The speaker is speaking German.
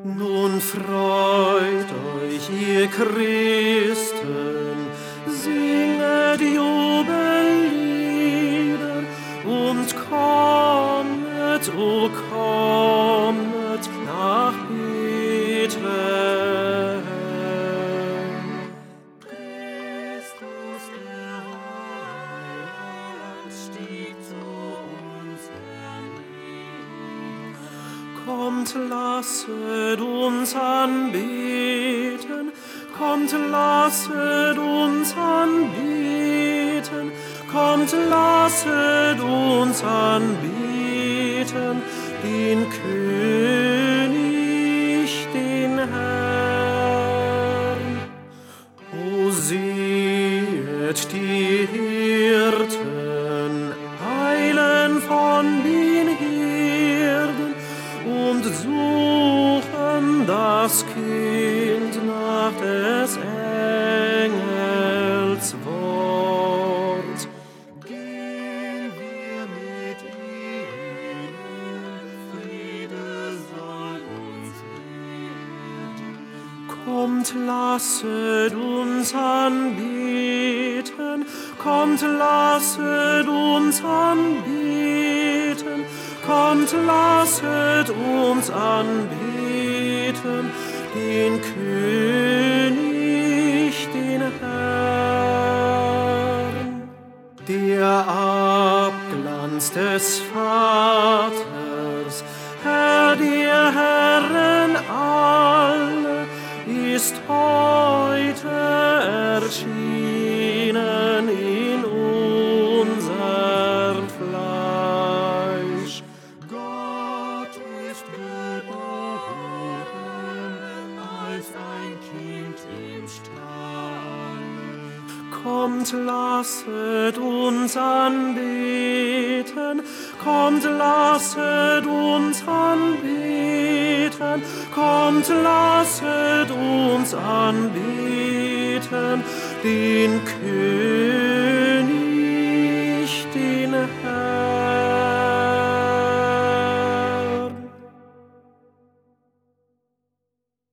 Nun freut euch, ihr Christen, singet Jubellieder und kommet, o kommet nach Bethlehem. Christus, der Heiland, stieg zu uns hernieder. Kommt, lasset uns anbeten, kommt, lasset uns anbeten, kommt, lasset uns anbeten, den König, den Herrn. O sehet, die Hirten eilen von den Herden und suchen das Kind nach des Engels Wort. Gehen wir mit ihnen, Friede soll uns werden. Kommt, lasset uns anbeten, kommt, lasset uns anbeten, kommt, lasset uns anbeten, den König, den Herrn. Der Abglanz des Vaters, Herr der Herren alle, ist heute erschienen in unserem Fleisch. Gott ist geboren als ein Kind im Stall. Kommt, lasset uns anbeten, kommt, lasset uns anbeten, kommt, lasset uns anbeten, den König.